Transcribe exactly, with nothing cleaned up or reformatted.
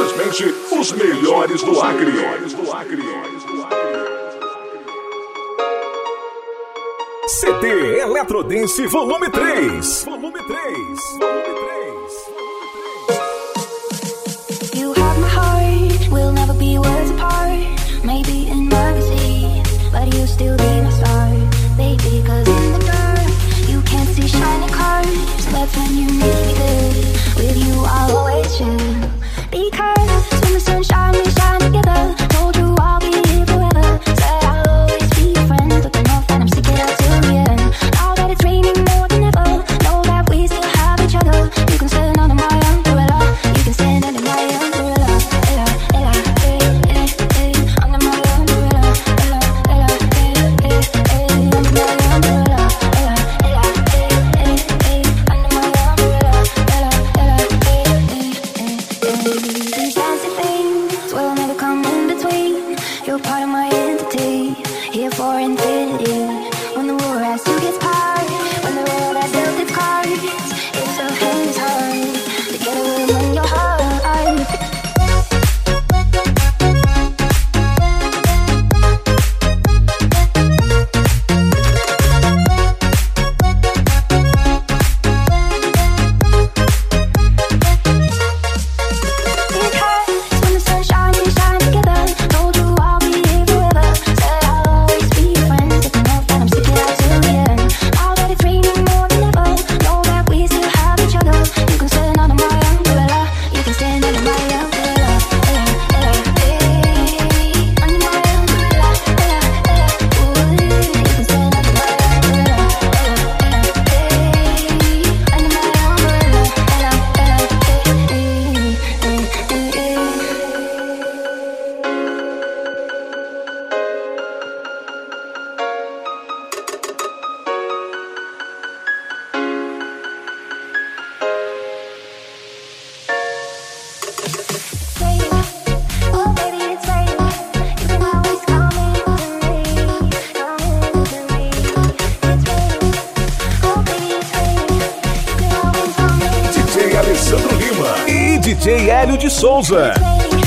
simplesmente os melhores do Acre. C T Eletrodance Volume três. Volume três. Volume três. You have my heart, we'll never be worlds apart. Maybe in magazine, but you still be my star, baby. Cause in the dark, you can't see shiny cars. That's when you need me good. With you I'll always chill. Because when the sun shines, we shine together. Told you I'll be here forever. Said I'll always be your friend. But the north and I'm sticking out till the end. Now that it's raining more than ever, know that we still have each other. You can stand under my umbrella. You can stand under my umbrella. Ella, Ella, eh, eh, eh, under my umbrella. Ella, Ella, eh, eh, eh, under my umbrella. Ella, Ella, eh, eh, eh, under my umbrella. Ella, Ella, eh, eh, eh, eh. These fancy things will never come in between. You're part of my entity, here for infinity. When the war has to get hard, when the world has dealt its cards, it's a hand's hard. Together we'll win your heart. D J Hélio de Souza.